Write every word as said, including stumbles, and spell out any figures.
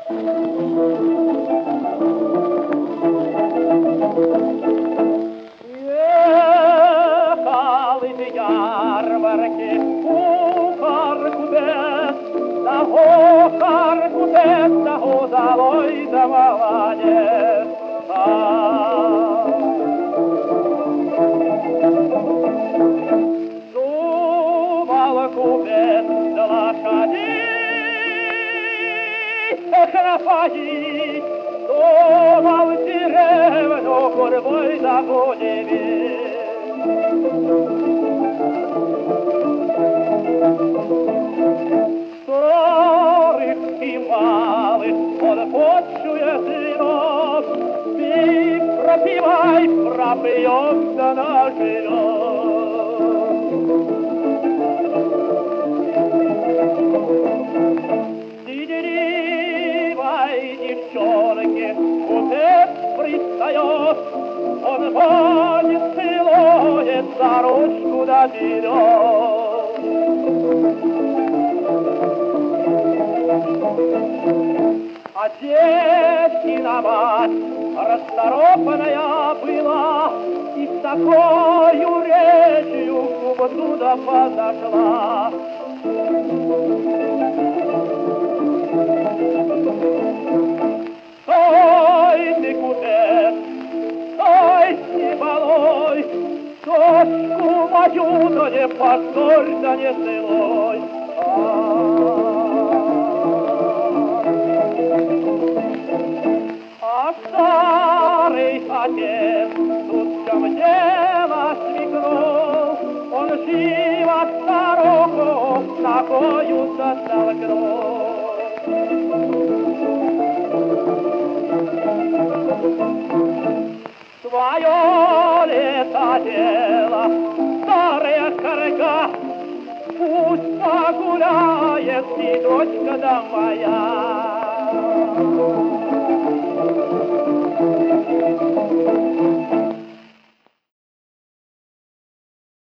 Ехал из ярмарки кухар купец, того кухар купец, того залой да молодец. Думал купец да лошадей напоить, думал деревню гурьбой загудевить. Старых и малых он почует вином, пей, пропивай, пропьемся наживем. Сидеривой девчонке купец пристает, он ходит, целует, за ручку да берет. А девкина мать расторопная была и с такою речью к купцу да подошла. Стой ты, купец, стой ты, малой, дочку мою да не позорь, да не целуй. А старый отец тут в чем дело смекнул, он живо старуху ногою затолкнул. Твое лето дело, старая корга, пусть погуляет и дочка да моя.